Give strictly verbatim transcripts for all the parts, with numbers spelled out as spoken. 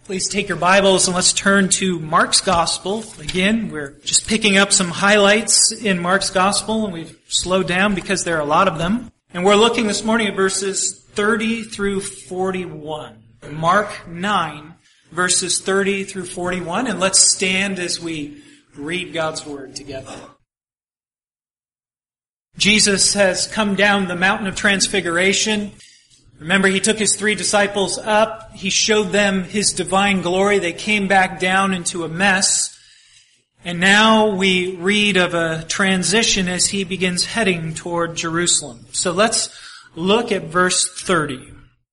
Please take your Bibles and let's turn to Mark's Gospel. Again, we're just picking up some highlights in Mark's Gospel, and we've slowed down because there are a lot of them. And we're looking this morning at verses thirty through forty-one. Mark nine, verses thirty through forty-one, and let's stand as we read God's Word together. Jesus has come down the mountain of transfiguration. Remember, he took his three disciples up. He showed them his divine glory. They came back down into a mess. And now we read of a transition as he begins heading toward Jerusalem. So let's look at verse thirty.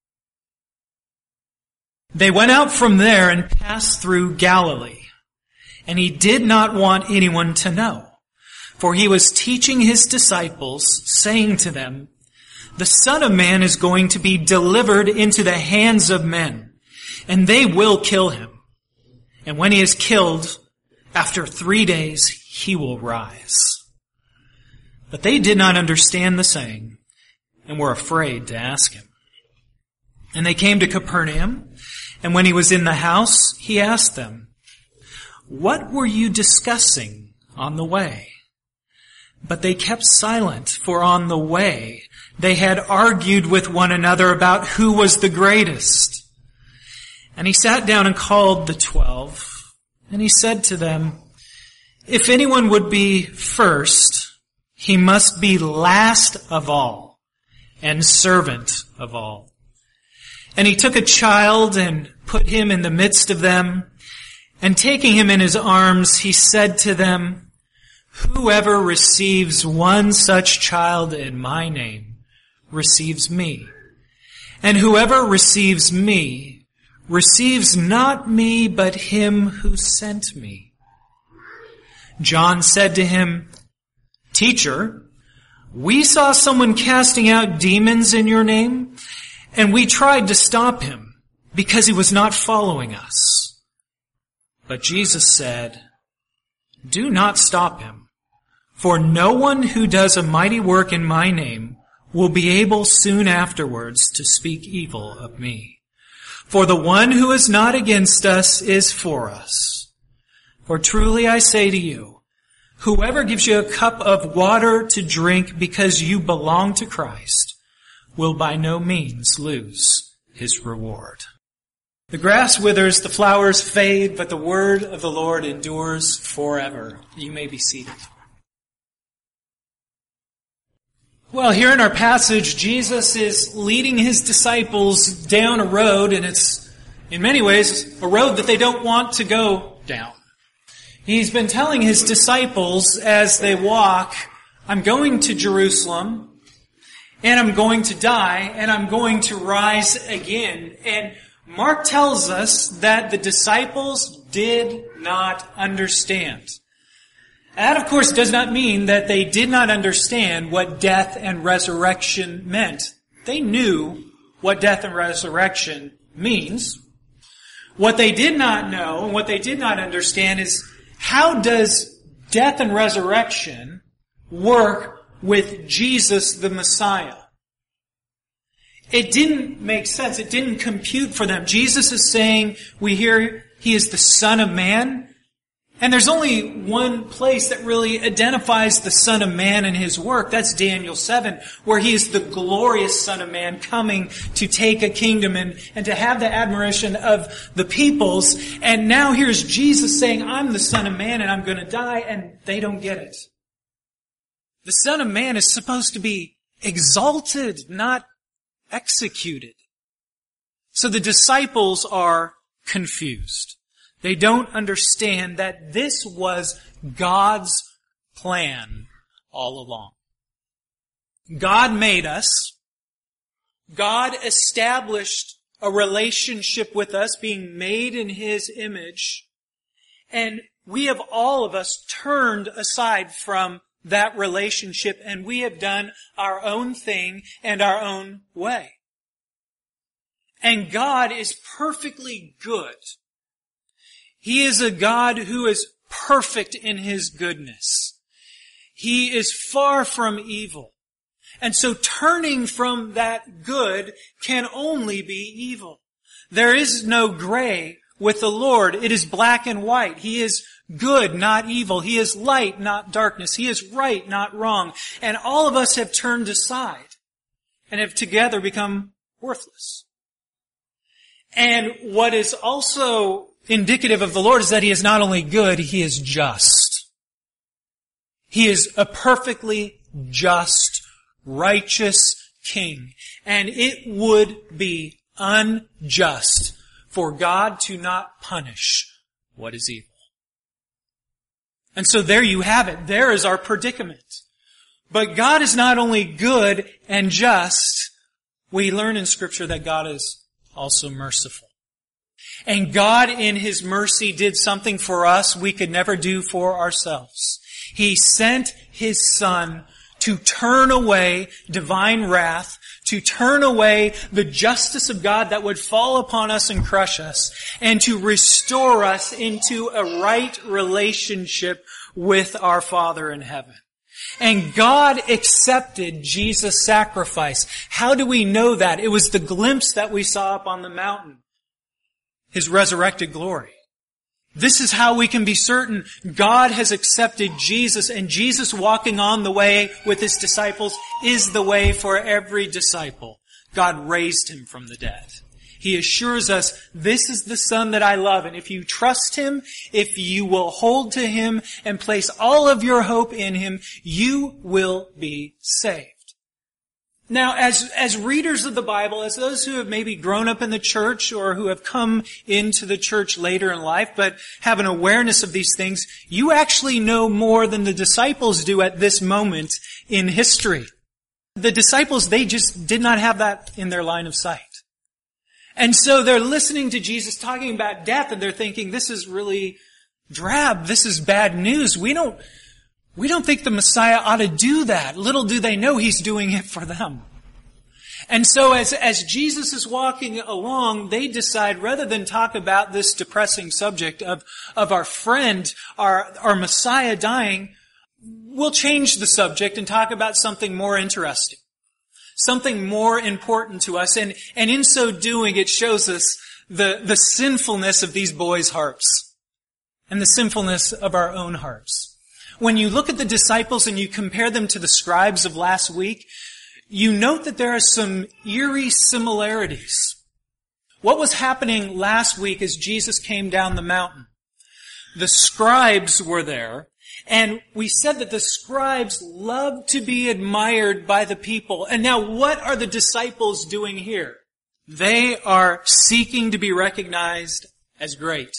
They went out from there and passed through Galilee. And he did not want anyone to know. For he was teaching his disciples, saying to them, "The Son of Man is going to be delivered into the hands of men, and they will kill him. And when he is killed, after three days he will rise." But they did not understand the saying, and were afraid to ask him. And they came to Capernaum, and when he was in the house, he asked them, "What were you discussing on the way?" But they kept silent, for on the way they had argued with one another about who was the greatest. And he sat down and called the twelve, and he said to them, "If anyone would be first, he must be last of all, and servant of all." And he took a child and put him in the midst of them, and taking him in his arms, he said to them, "Whoever receives one such child in my name receives me. And whoever receives me receives not me, but him who sent me." John said to him, "Teacher, we saw someone casting out demons in your name, and we tried to stop him because he was not following us." But Jesus said, "Do not stop him. For no one who does a mighty work in my name will be able soon afterwards to speak evil of me. For the one who is not against us is for us. For truly I say to you, whoever gives you a cup of water to drink because you belong to Christ will by no means lose his reward." The grass withers, the flowers fade, but the word of the Lord endures forever. You may be seated. Well, here in our passage, Jesus is leading his disciples down a road, and it's, in many ways, a road that they don't want to go down. He's been telling his disciples as they walk, "I'm going to Jerusalem, and I'm going to die, and I'm going to rise again." And Mark tells us that the disciples did not understand. That, of course, does not mean that they did not understand what death and resurrection meant. They knew what death and resurrection means. What they did not know and what they did not understand is, how does death and resurrection work with Jesus the Messiah? It didn't make sense. It didn't compute for them. Jesus is saying, we hear he is the Son of Man. And there's only one place that really identifies the Son of Man and his work. That's Daniel seven, where he is the glorious Son of Man coming to take a kingdom and, and to have the admiration of the peoples. And now here's Jesus saying, "I'm the Son of Man and I'm going to die," and they don't get it. The Son of Man is supposed to be exalted, not executed. So the disciples are confused. They don't understand that this was God's plan all along. God made us. God established a relationship with us, being made in his image. And we have, all of us, turned aside from that relationship, and we have done our own thing and our own way. And God is perfectly good. He is a God who is perfect in his goodness. He is far from evil. And so turning from that good can only be evil. There is no gray with the Lord. It is black and white. He is good, not evil. He is light, not darkness. He is right, not wrong. And all of us have turned aside and have together become worthless. And what is also indicative of the Lord is that He is not only good, He is just. He is a perfectly just, righteous King. And it would be unjust for God to not punish what is evil. And so there you have it. There is our predicament. But God is not only good and just, we learn in Scripture that God is also merciful. And God in His mercy did something for us we could never do for ourselves. He sent His Son to turn away divine wrath, to turn away the justice of God that would fall upon us and crush us, and to restore us into a right relationship with our Father in heaven. And God accepted Jesus' sacrifice. How do we know that? It was the glimpse that we saw up on the mountain. His resurrected glory. This is how we can be certain God has accepted Jesus, and Jesus walking on the way with His disciples is the way for every disciple. God raised Him from the dead. He assures us, this is the Son that I love, and if you trust Him, if you will hold to Him and place all of your hope in Him, you will be saved. Now, as, as readers of the Bible, as those who have maybe grown up in the church or who have come into the church later in life but have an awareness of these things, you actually know more than the disciples do at this moment in history. The disciples, they just did not have that in their line of sight. And so they're listening to Jesus talking about death and they're thinking, this is really drab. This is bad news. We don't, We don't think the Messiah ought to do that. Little do they know He's doing it for them. And so as, as Jesus is walking along, they decide, rather than talk about this depressing subject of, of our friend, our, our Messiah dying, we'll change the subject and talk about something more interesting. Something more important to us. And, and in so doing, it shows us the, the sinfulness of these boys' hearts. And the sinfulness of our own hearts. When you look at the disciples and you compare them to the scribes of last week, you note that there are some eerie similarities. What was happening last week as Jesus came down the mountain? The scribes were there, and we said that the scribes loved to be admired by the people. And now what are the disciples doing here? They are seeking to be recognized as great.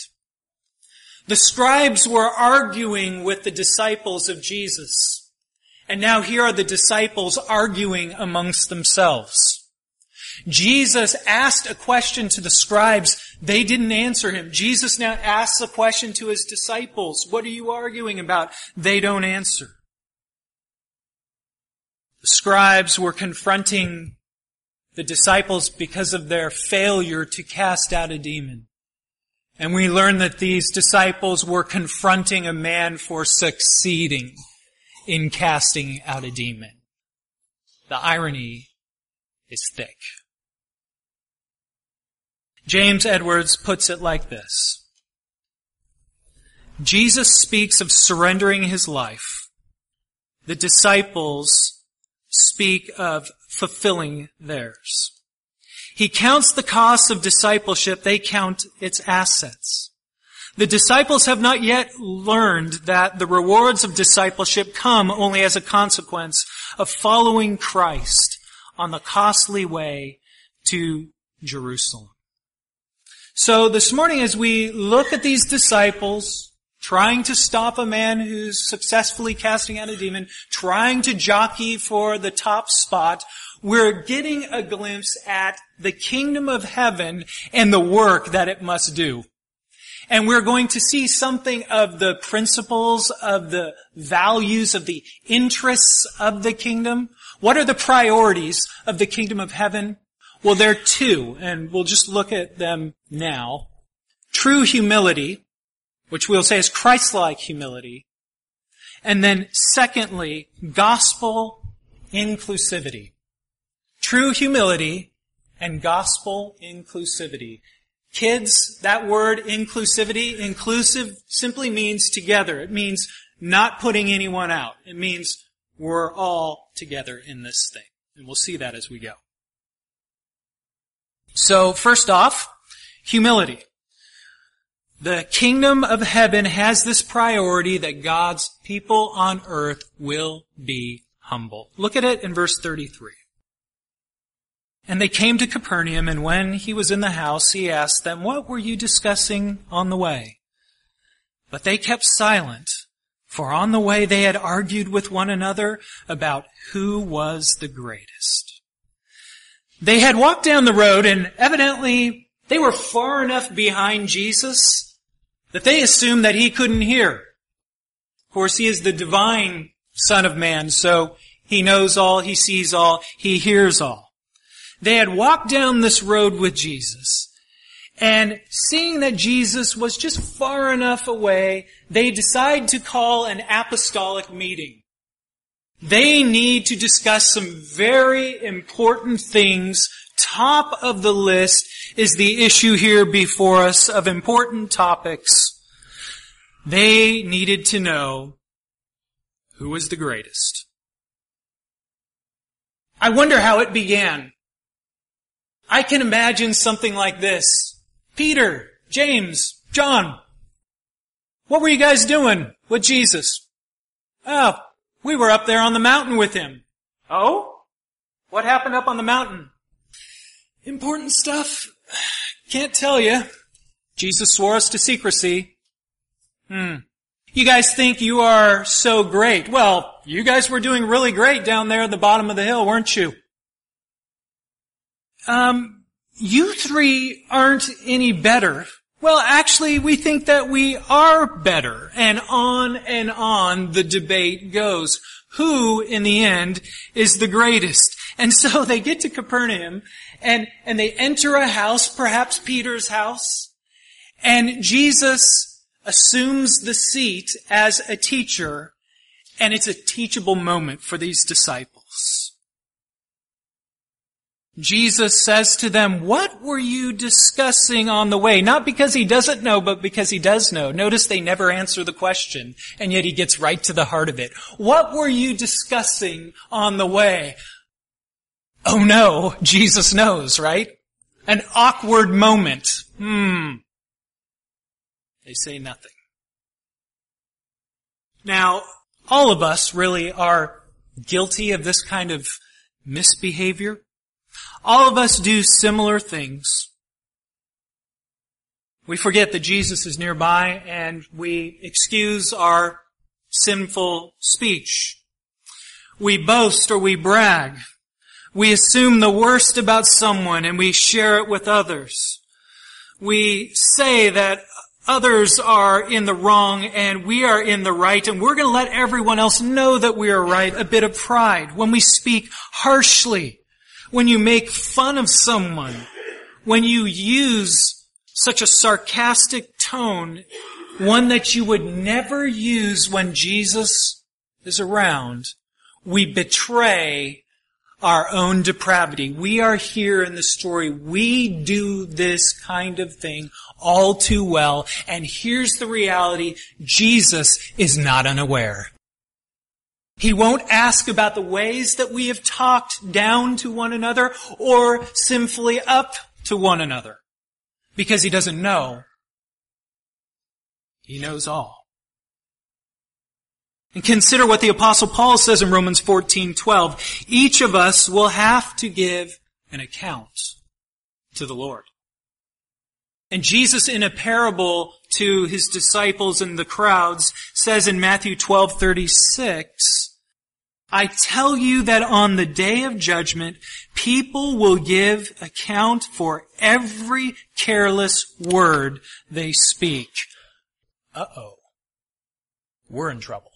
The scribes were arguing with the disciples of Jesus. And now here are the disciples arguing amongst themselves. Jesus asked a question to the scribes. They didn't answer Him. Jesus now asks a question to His disciples. What are you arguing about? They don't answer. The scribes were confronting the disciples because of their failure to cast out a demon. And we learn that these disciples were confronting a man for succeeding in casting out a demon. The irony is thick. James Edwards puts it like this. Jesus speaks of surrendering His life. The disciples speak of fulfilling theirs. He counts the costs of discipleship. They count its assets. The disciples have not yet learned that the rewards of discipleship come only as a consequence of following Christ on the costly way to Jerusalem. So this morning, as we look at these disciples trying to stop a man who's successfully casting out a demon, trying to jockey for the top spot, we're getting a glimpse at the kingdom of heaven and the work that it must do. And we're going to see something of the principles, of the values, of the interests of the kingdom. What are the priorities of the kingdom of heaven? Well, there are two, and we'll just look at them now. True humility, which we'll say is Christ-like humility. And then secondly, gospel inclusivity. True humility and gospel inclusivity. Kids, that word inclusivity, inclusive, simply means together. It means not putting anyone out. It means we're all together in this thing. And we'll see that as we go. So, first off, humility. The kingdom of heaven has this priority that God's people on earth will be humble. Look at it in verse thirty-three. And they came to Capernaum, and when he was in the house, he asked them, "What were you discussing on the way?" But they kept silent, for on the way they had argued with one another about who was the greatest. They had walked down the road, and evidently they were far enough behind Jesus that they assumed that he couldn't hear. Of course, he is the divine Son of Man, so he knows all, he sees all, he hears all. They had walked down this road with Jesus, and seeing that Jesus was just far enough away, they decide to call an apostolic meeting. They need to discuss some very important things. Top of the list is the issue here before us of important topics. They needed to know who was the greatest. I wonder how it began. I can imagine something like this. Peter, James, John, what were you guys doing with Jesus? Oh, we were up there on the mountain with him. Oh? What happened up on the mountain? Important stuff. Can't tell you. Jesus swore us to secrecy. Hmm. You guys think you are so great. Well, you guys were doing really great down there at the bottom of the hill, weren't you? Um, you three aren't any better. Well, actually, we think that we are better. And on and on the debate goes. Who, in the end, is the greatest? And so they get to Capernaum, and, and they enter a house, perhaps Peter's house, and Jesus assumes the seat as a teacher, and it's a teachable moment for these disciples. Jesus says to them, "What were you discussing on the way?" Not because he doesn't know, but because he does know. Notice they never answer the question, and yet he gets right to the heart of it. What were you discussing on the way? Oh no, Jesus knows, right? An awkward moment. Hmm. They say nothing. Now, all of us really are guilty of this kind of misbehavior. All of us do similar things. We forget that Jesus is nearby, and we excuse our sinful speech. We boast or we brag. We assume the worst about someone and we share it with others. We say that others are in the wrong and we are in the right, and we're going to let everyone else know that we are right. A bit of pride. When we speak harshly, when you make fun of someone, when you use such a sarcastic tone, one that you would never use when Jesus is around, we betray our own depravity. We are here in the story. We do this kind of thing all too well. And here's the reality. Jesus is not unaware. He won't ask about the ways that we have talked down to one another or sinfully up to one another, because he doesn't know. He knows all. And consider what the Apostle Paul says in Romans fourteen twelve. Each of us will have to give an account to the Lord. And Jesus, in a parable to his disciples and the crowds, says in Matthew twelve thirty-six, I tell you that on the day of judgment, people will give account for every careless word they speak. Uh-oh. We're in trouble.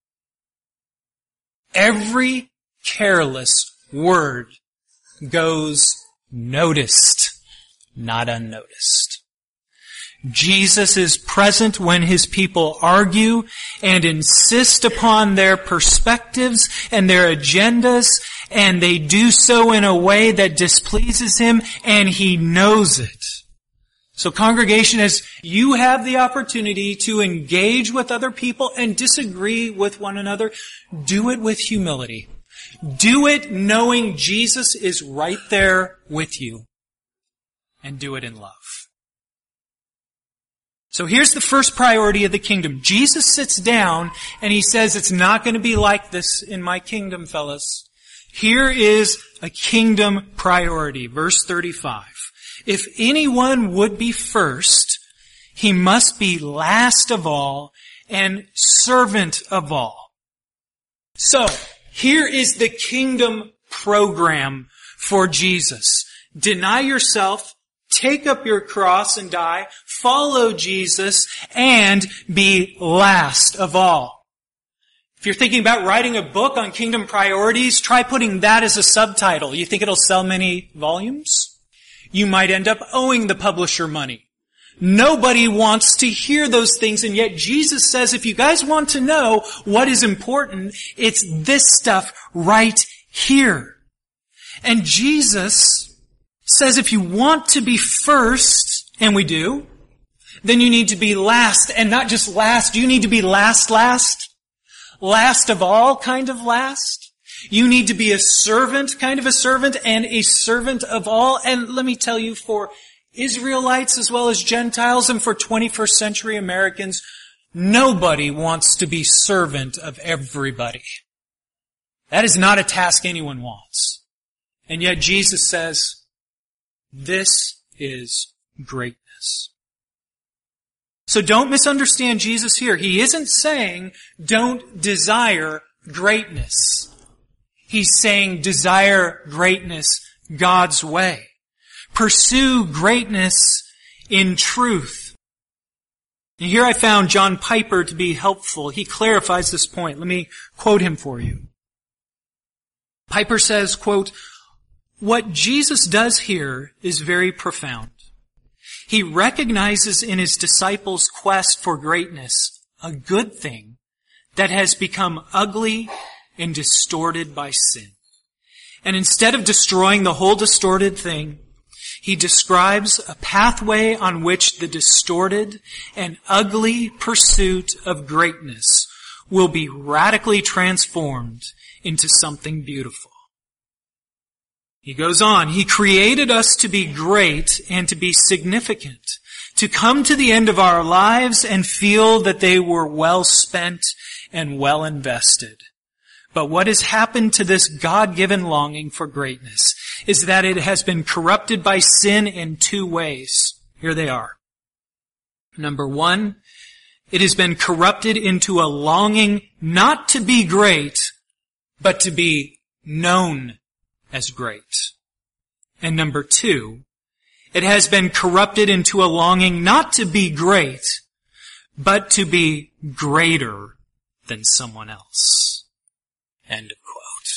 Every careless word goes noticed, not unnoticed. Jesus is present when his people argue and insist upon their perspectives and their agendas, and they do so in a way that displeases him, and he knows it. So congregation, as you have the opportunity to engage with other people and disagree with one another, do it with humility. Do it knowing Jesus is right there with you. And do it in love. So here's the first priority of the kingdom. Jesus sits down and he says, it's not going to be like this in my kingdom, fellas. Here is a kingdom priority. Verse thirty-five. If anyone would be first, he must be last of all and servant of all. So, here is the kingdom program for Jesus. Deny yourself, take up your cross and die, follow Jesus, and be last of all. If you're thinking about writing a book on kingdom priorities, try putting that as a subtitle. You think it'll sell many volumes? You might end up owing the publisher money. Nobody wants to hear those things, and yet Jesus says, if you guys want to know what is important, it's this stuff right here. And Jesus says if you want to be first, and we do, then you need to be last, and not just last, you need to be last, last, last of all kind of last. You need to be a servant, kind of a servant, and a servant of all. And let me tell you, for Israelites as well as Gentiles and for twenty-first century Americans, nobody wants to be servant of everybody. That is not a task anyone wants. And yet Jesus says, this is greatness. So don't misunderstand Jesus here. He isn't saying don't desire greatness. He's saying desire greatness God's way. Pursue greatness in truth. And here I found John Piper to be helpful. He clarifies this point. Let me quote him for you. Piper says, quote, what Jesus does here is very profound. He recognizes in his disciples' quest for greatness a good thing that has become ugly and distorted by sin. And instead of destroying the whole distorted thing, he describes a pathway on which the distorted and ugly pursuit of greatness will be radically transformed into something beautiful. He goes on, he created us to be great and to be significant, to come to the end of our lives and feel that they were well spent and well invested. But what has happened to this God-given longing for greatness is that it has been corrupted by sin in two ways. Here they are. Number one, it has been corrupted into a longing not to be great, but to be known as great. And number two, it has been corrupted into a longing not to be great, but to be greater than someone else. End of quote.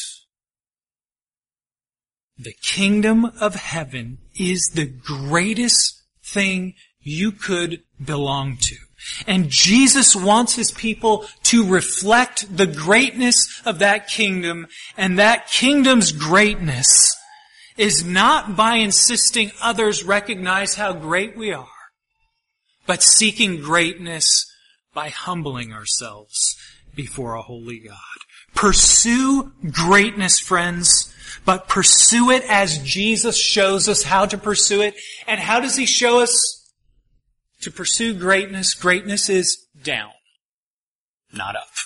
The kingdom of heaven is the greatest thing you could belong to. And Jesus wants his people to reflect the greatness of that kingdom, and that kingdom's greatness is not by insisting others recognize how great we are, but seeking greatness by humbling ourselves before a holy God. Pursue greatness, friends, but pursue it as Jesus shows us how to pursue it. And how does he show us to pursue greatness? Greatness is down, not up.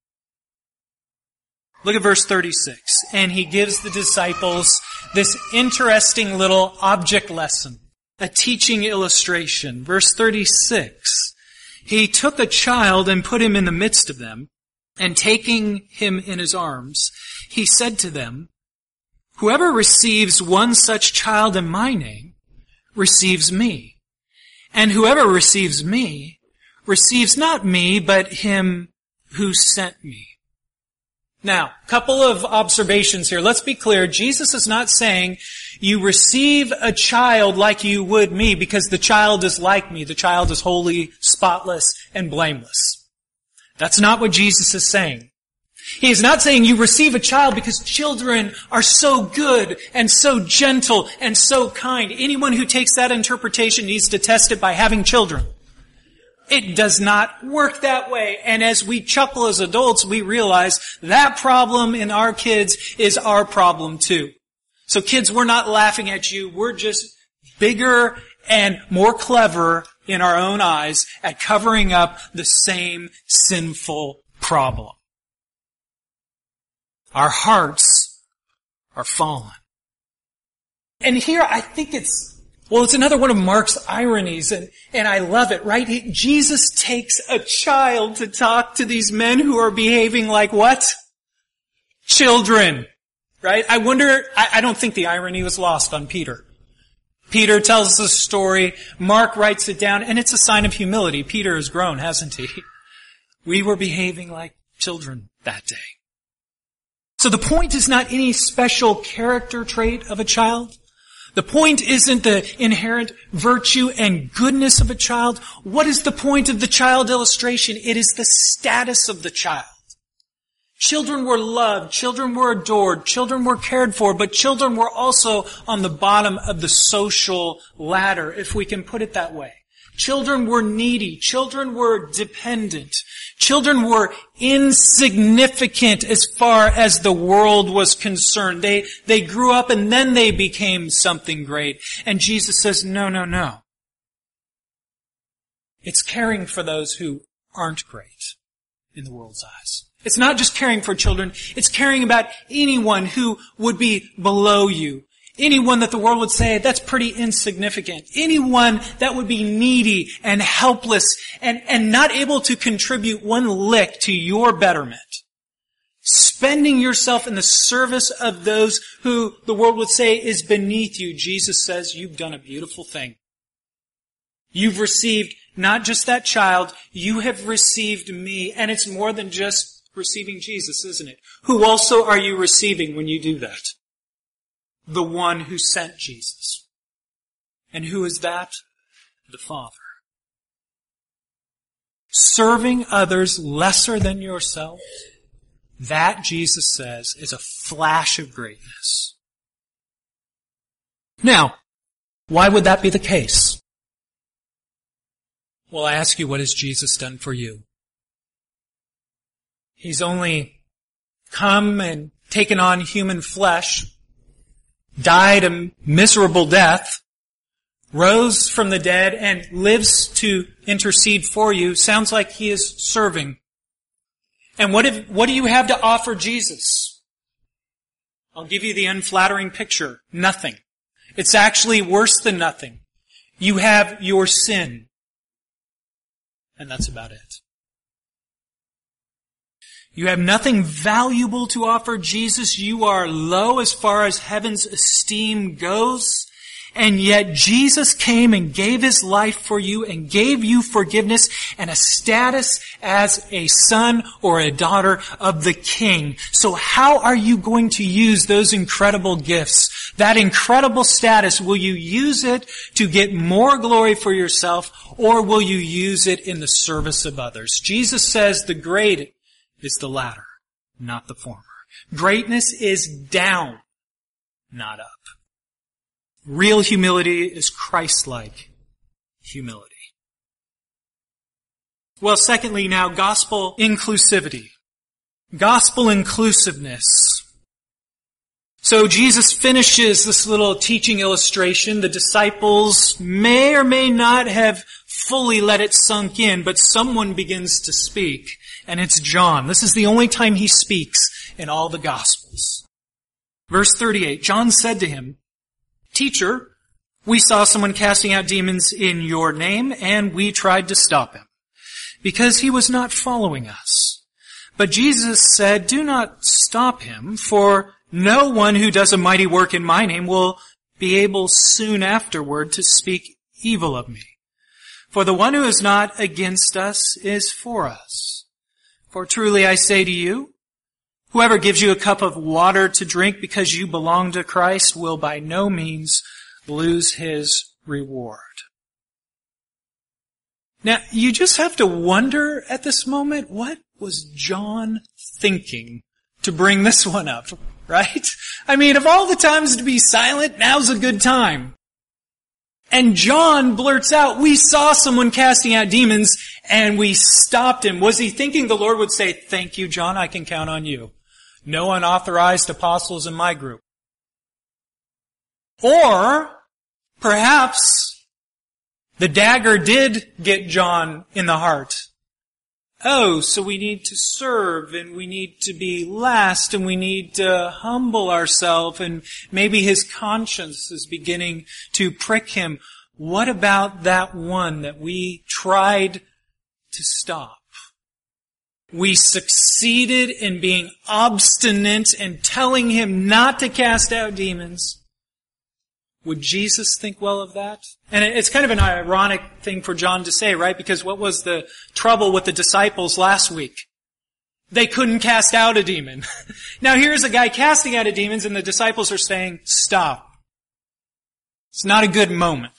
Look at verse thirty-six. And he gives the disciples this interesting little object lesson, a teaching illustration. Verse thirty-six. He took a child and put him in the midst of them, and taking him in his arms, he said to them, whoever receives one such child in my name receives me. And whoever receives me receives not me, but him who sent me. Now, couple of observations here. Let's be clear. Jesus is not saying you receive a child like you would me because the child is like me. The child is holy, spotless, and blameless. That's not what Jesus is saying. He is not saying you receive a child because children are so good and so gentle and so kind. Anyone who takes that interpretation needs to test it by having children. It does not work that way. And as we chuckle as adults, we realize that problem in our kids is our problem too. So kids, we're not laughing at you. We're just bigger and more clever in our own eyes at covering up the same sinful problem. Our hearts are fallen. And here I think it's, well, it's another one of Mark's ironies, and, and I love it, right? He, Jesus takes a child to talk to these men who are behaving like what? Children, right? I wonder, I, I don't think the irony was lost on Peter. Peter tells the story, Mark writes it down, and it's a sign of humility. Peter has grown, hasn't he? We were behaving like children that day. So the point is not any special character trait of a child. The point isn't the inherent virtue and goodness of a child. What is the point of the child illustration? It is the status of the child. Children were loved, children were adored, children were cared for, but children were also on the bottom of the social ladder, if we can put it that way. Children were needy, children were dependent, children were insignificant as far as the world was concerned. They, they grew up and then they became something great. And Jesus says, no, no, no. It's caring for those who aren't great in the world's eyes. It's not just caring for children, it's caring about anyone who would be below you. Anyone that the world would say, that's pretty insignificant. Anyone that would be needy and helpless and, and not able to contribute one lick to your betterment. Spending yourself in the service of those who the world would say is beneath you. Jesus says, you've done a beautiful thing. You've received not just that child, you have received me. And it's more than just receiving Jesus, isn't it? Who also are you receiving when you do that? The one who sent Jesus. And who is that? The Father. Serving others lesser than yourselves, that, Jesus says, is a flash of greatness. Now, why would that be the case? Well, I ask you, what has Jesus done for you? He's only come and taken on human flesh, died a miserable death, rose from the dead, and lives to intercede for you. Sounds like he is serving. And what if, what do you have to offer Jesus? I'll give you the unflattering picture. Nothing. It's actually worse than nothing. You have your sin. And that's about it. You have nothing valuable to offer Jesus. You are low as far as heaven's esteem goes. And yet Jesus came and gave His life for you and gave you forgiveness and a status as a son or a daughter of the King. So how are you going to use those incredible gifts? That incredible status, will you use it to get more glory for yourself, or will you use it in the service of others? Jesus says the great is the latter, not the former. Greatness is down, not up. Real humility is Christ-like humility. Well, secondly now, gospel inclusivity. Gospel inclusiveness. So Jesus finishes this little teaching illustration. The disciples may or may not have fully let it sunk in, but someone begins to speak, and it's John. This is the only time he speaks in all the Gospels. Verse thirty-eight, John said to him, Teacher, we saw someone casting out demons in your name, and we tried to stop him, because he was not following us. But Jesus said, Do not stop him, for no one who does a mighty work in my name will be able soon afterward to speak evil of me. For the one who is not against us is for us. For truly I say to you, whoever gives you a cup of water to drink because you belong to Christ will by no means lose his reward. Now, you just have to wonder at this moment, what was John thinking to bring this one up, right? I mean, of all the times to be silent, now's a good time. And John blurts out, we saw someone casting out demons and we stopped him. Was he thinking the Lord would say, thank you, John, I can count on you. No unauthorized apostles in my group. Or perhaps the dagger did get John in the heart. Oh, so we need to serve and we need to be last and we need to humble ourselves, and maybe his conscience is beginning to prick him. What about that one that we tried to stop? We succeeded in being obstinate and telling him not to cast out demons. Would Jesus think well of that? And it's kind of an ironic thing for John to say, right? Because what was the trouble with the disciples last week? They couldn't cast out a demon. Now here's a guy casting out a demons and the disciples are saying, stop. It's not a good moment.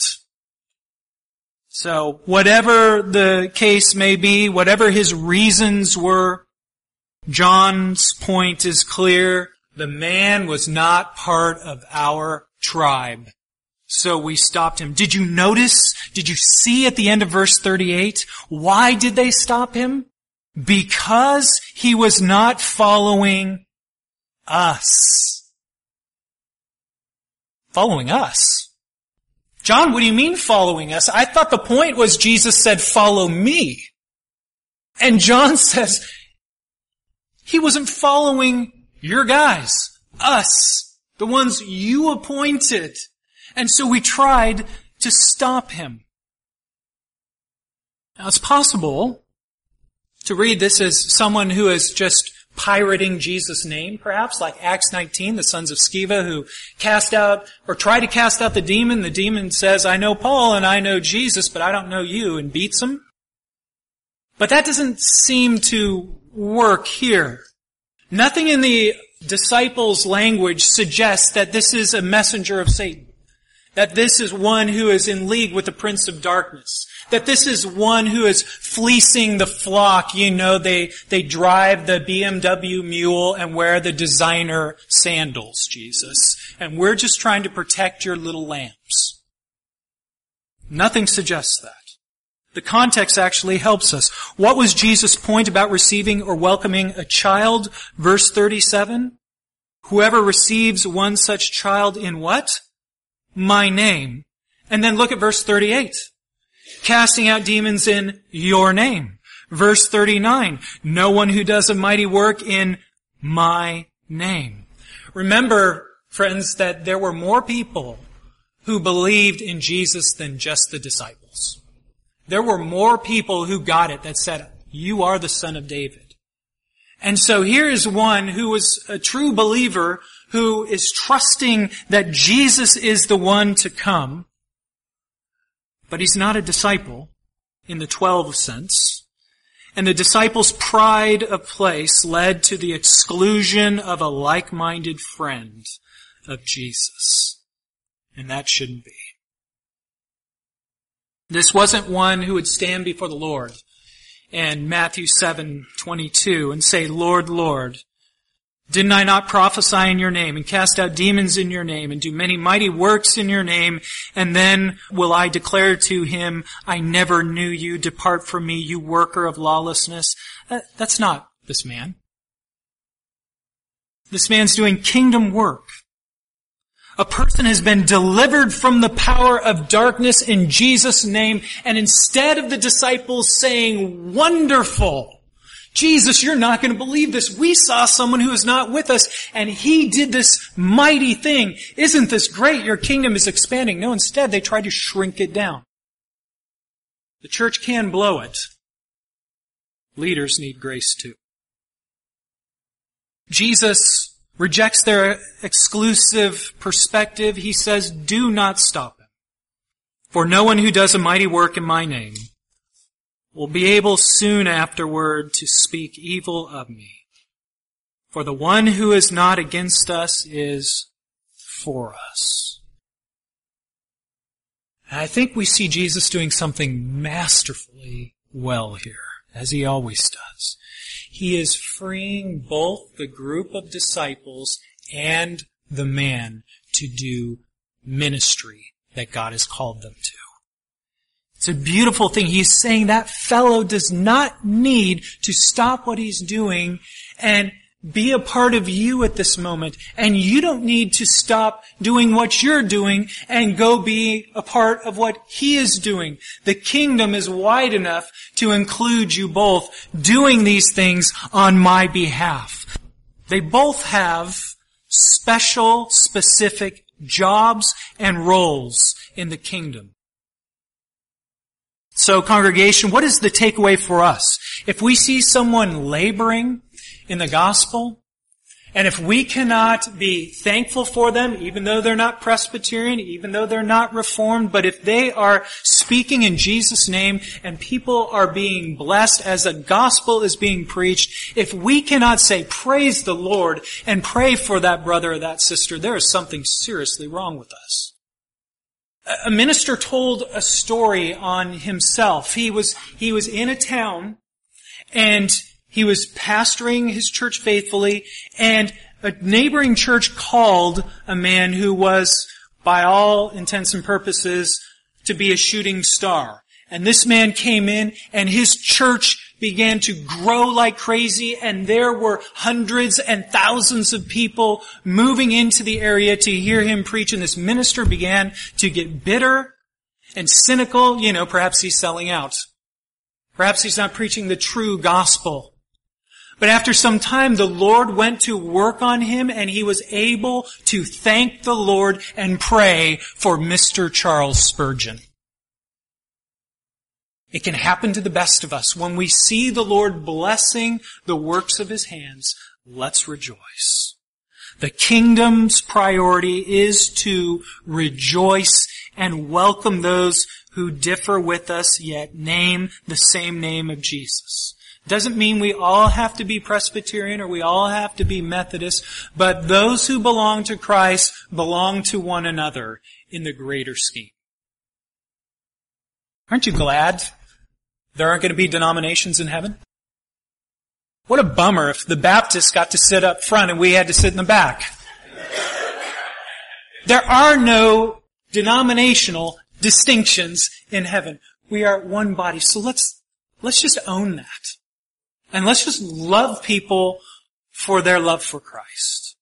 So whatever the case may be, whatever his reasons were, John's point is clear. The man was not part of our tribe. So we stopped him. Did you notice? Did you see at the end of verse thirty-eight? Why did they stop him? Because he was not following us. Following us? John, what do you mean following us? I thought the point was Jesus said, follow me. And John says, he wasn't following your guys, us, the ones you appointed. And so we tried to stop him. Now it's possible to read this as someone who is just pirating Jesus' name, perhaps, like Acts nineteen, the sons of Sceva who cast out, or try to cast out the demon. The demon says, I know Paul and I know Jesus, but I don't know you, and beats him. But that doesn't seem to work here. Nothing in the disciples' language suggests that this is a messenger of Satan. That this is one who is in league with the prince of darkness. That this is one who is fleecing the flock. You know, they, they drive the B M W mule and wear the designer sandals, Jesus. And we're just trying to protect your little lambs. Nothing suggests that. The context actually helps us. What was Jesus' point about receiving or welcoming a child? Verse thirty-seven. Whoever receives one such child in what? My name. And then look at verse thirty-eight. Casting out demons in your name. Verse thirty-nine. No one who does a mighty work in my name. Remember, friends, that there were more people who believed in Jesus than just the disciples. There were more people who got it that said, you are the Son of David. And so here is one who was a true believer who is trusting that Jesus is the one to come, but he's not a disciple in the twelve sense. And the disciples' pride of place led to the exclusion of a like-minded friend of Jesus. And that shouldn't be. This wasn't one who would stand before the Lord in Matthew seven twenty-two and say, Lord, Lord, didn't I not prophesy in your name and cast out demons in your name and do many mighty works in your name? And then will I declare to him, I never knew you. Depart from me, you worker of lawlessness. That, that's not this man. This man's doing kingdom work. A person has been delivered from the power of darkness in Jesus' name, and instead of the disciples saying, wonderful, Jesus, you're not going to believe this. We saw someone who is not with us, and he did this mighty thing. Isn't this great? Your kingdom is expanding. No, instead they tried to shrink it down. The church can blow it. Leaders need grace too. Jesus rejects their exclusive perspective. He says, do not stop him. For no one who does a mighty work in my name will be able soon afterward to speak evil of me. For the one who is not against us is for us. And I think we see Jesus doing something masterful desperately well here, as he always does. He is freeing both the group of disciples and the man to do ministry that God has called them to. It's a beautiful thing. He's saying that fellow does not need to stop what he's doing and be a part of you at this moment. And you don't need to stop doing what you're doing and go be a part of what he is doing. The kingdom is wide enough to include you both doing these things on my behalf. They both have special, specific jobs and roles in the kingdom. So, congregation, what is the takeaway for us? If we see someone laboring in the gospel, and if we cannot be thankful for them, even though they're not Presbyterian, even though they're not Reformed, but if they are speaking in Jesus' name and people are being blessed as the gospel is being preached, if we cannot say, praise the Lord, and pray for that brother or that sister, there is something seriously wrong with us. A minister told a story on himself. He was, he was in a town, and he was pastoring his church faithfully, and a neighboring church called a man who was, by all intents and purposes, to be a shooting star. And this man came in, and his church began to grow like crazy, and there were hundreds and thousands of people moving into the area to hear him preach. And this minister began to get bitter and cynical. You know, perhaps he's selling out. Perhaps he's not preaching the true gospel. But after some time, the Lord went to work on him, and he was able to thank the Lord and pray for Mister Charles Spurgeon. It can happen to the best of us. When we see the Lord blessing the works of His hands, let's rejoice. The kingdom's priority is to rejoice and welcome those who differ with us, yet name the same name of Jesus. Doesn't mean we all have to be Presbyterian or we all have to be Methodist, but those who belong to Christ belong to one another in the greater scheme. Aren't you glad there aren't going to be denominations in heaven? What a bummer if the Baptists got to sit up front and we had to sit in the back. There are no denominational distinctions in heaven. We are one body. So let's, let's just own that. And let's just love people for their love for Christ.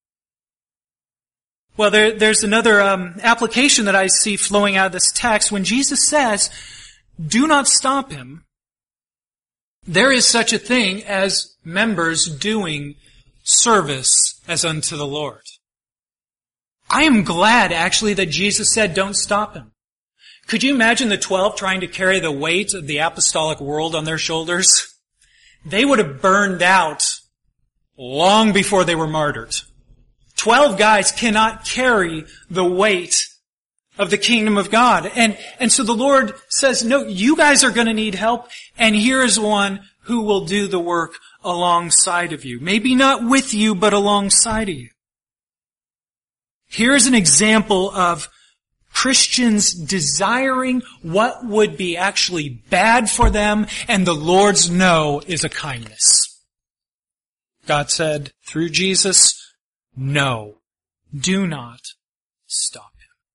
Well, there, there's another um, application that I see flowing out of this text. When Jesus says, do not stop him, there is such a thing as members doing service as unto the Lord. I am glad, actually, that Jesus said, don't stop him. Could you imagine the twelve trying to carry the weight of the apostolic world on their shoulders? They would have burned out long before they were martyred. Twelve guys cannot carry the weight of the kingdom of God. And, and so the Lord says, no, you guys are going to need help, and here is one who will do the work alongside of you. Maybe not with you, but alongside of you. Here's an example of Christians desiring what would be actually bad for them, and the Lord's no is a kindness. God said through Jesus, no, do not stop.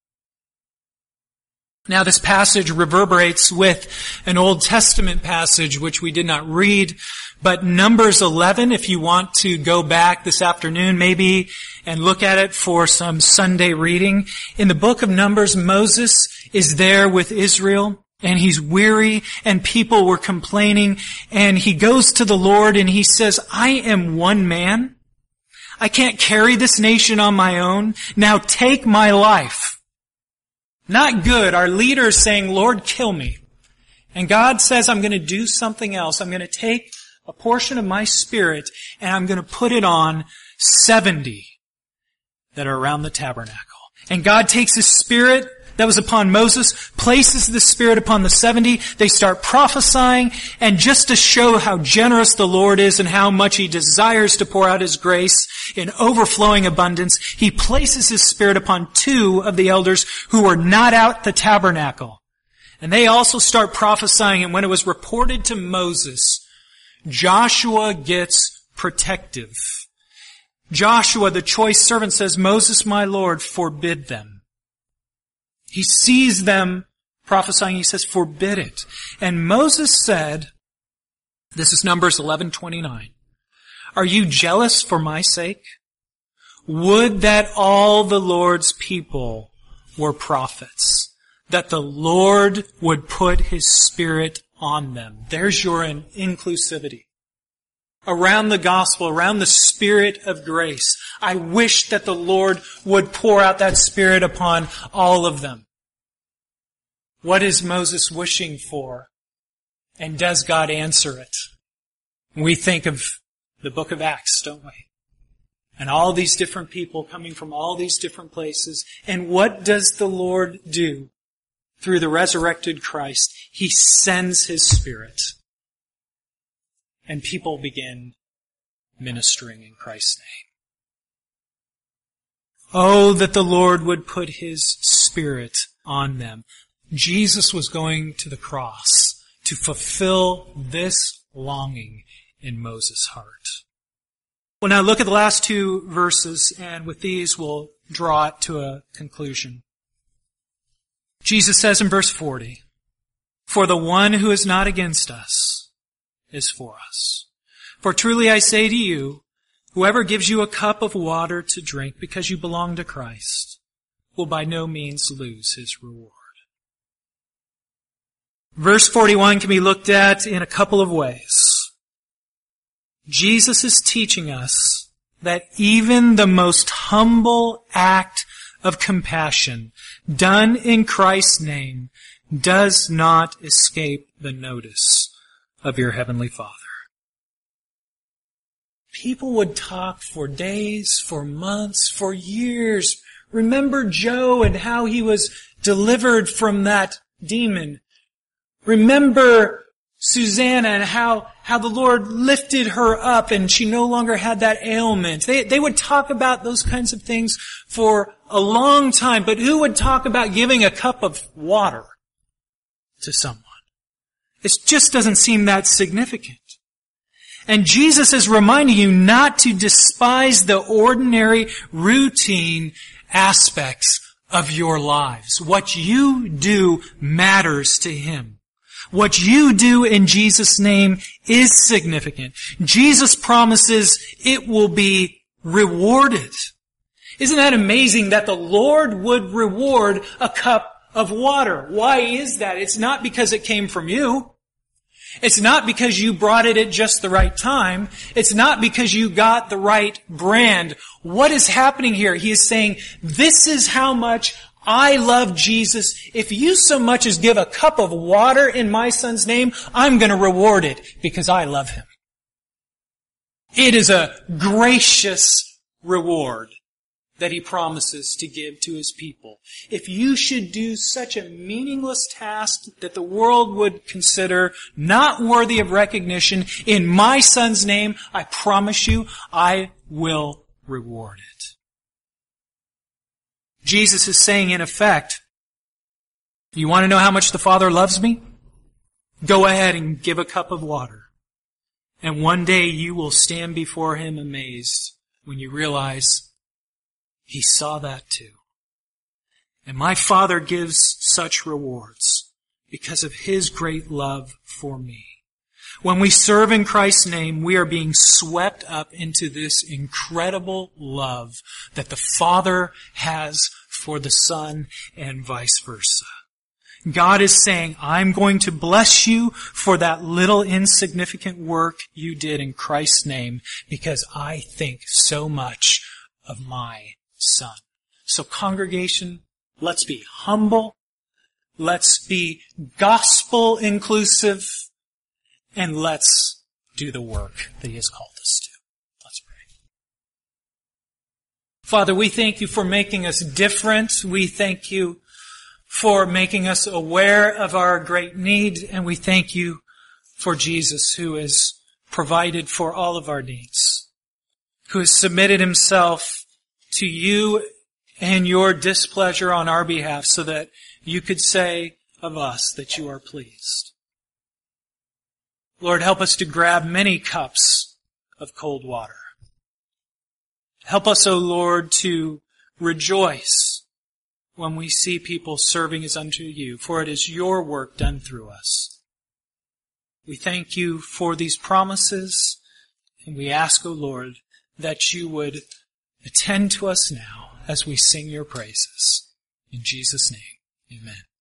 Now this passage reverberates with an Old Testament passage which we did not read, but Numbers eleven, if you want to go back this afternoon maybe and look at it for some Sunday reading. In the book of Numbers, Moses is there with Israel, and he's weary, and people were complaining, and he goes to the Lord and he says, I am one man. I can't carry this nation on my own. Now take my life. Not good. Our leader is saying, Lord, kill me. And God says, I'm going to do something else. I'm going to take a portion of my spirit and I'm going to put it on seventy that are around the tabernacle. And God takes His spirit that was upon Moses, places the Spirit upon the seventy. They start prophesying, and just to show how generous the Lord is and how much He desires to pour out His grace in overflowing abundance, He places His Spirit upon two of the elders who were not out the tabernacle. And they also start prophesying, and when it was reported to Moses, Joshua gets protective. Joshua, the choice servant, says, Moses, my Lord, forbid them. He sees them prophesying. He says, forbid it. And Moses said, this is Numbers eleven twenty-nine, are you jealous for my sake? Would that all the Lord's people were prophets, that the Lord would put His Spirit on them. There's your inclusivity. Around the gospel, around the Spirit of grace. I wish that the Lord would pour out that Spirit upon all of them. What is Moses wishing for? And does God answer it? We think of the book of Acts, don't we? And all these different people coming from all these different places. And what does the Lord do? Through the resurrected Christ, He sends His Spirit. And people begin ministering in Christ's name. Oh, that the Lord would put His Spirit on them. Jesus was going to the cross to fulfill this longing in Moses' heart. Well, now look at the last two verses, and with these we'll draw it to a conclusion. Jesus says in verse forty, for the one who is not against us is for us. For truly I say to you, whoever gives you a cup of water to drink because you belong to Christ will by no means lose his reward. Verse forty-one can be looked at in a couple of ways. Jesus is teaching us that even the most humble act of compassion done in Christ's name does not escape the notice of your Heavenly Father. People would talk for days, for months, for years. Remember Joe and how he was delivered from that demon. Remember Susanna and how, how the Lord lifted her up and she no longer had that ailment. They, they would talk about those kinds of things for a long time, but who would talk about giving a cup of water to someone? It just doesn't seem that significant. And Jesus is reminding you not to despise the ordinary, routine aspects of your lives. What you do matters to Him. What you do in Jesus' name is significant. Jesus promises it will be rewarded. Isn't that amazing that the Lord would reward a cup of water? Why is that? It's not because it came from you. It's not because you brought it at just the right time. It's not because you got the right brand. What is happening here? He is saying, this is how much I love Jesus. If you so much as give a cup of water in my Son's name, I'm going to reward it because I love Him. It is a gracious reward that He promises to give to His people. If you should do such a meaningless task that the world would consider not worthy of recognition in my Son's name, I promise you, I will reward it. Jesus is saying, in effect, you want to know how much the Father loves me? Go ahead and give a cup of water. And one day you will stand before Him amazed when you realize He saw that too. And my Father gives such rewards because of His great love for me. When we serve in Christ's name, we are being swept up into this incredible love that the Father has for the Son and vice versa. God is saying, I'm going to bless you for that little insignificant work you did in Christ's name because I think so much of my Son. So congregation, let's be humble. Let's be gospel inclusive. And let's do the work that He has called us to. Let's pray. Father, we thank You for making us different. We thank You for making us aware of our great need. And we thank You for Jesus, who has provided for all of our needs, who has submitted Himself to You and Your displeasure on our behalf so that You could say, of us that you are pleased. Lord, help us to grab many cups of cold water. Help us, O Lord, to rejoice when we see people serving as unto you, for it is your work done through us. We thank you for these promises, and we ask, O Lord, that you would attend to us now as we sing your praises. In Jesus' name, amen.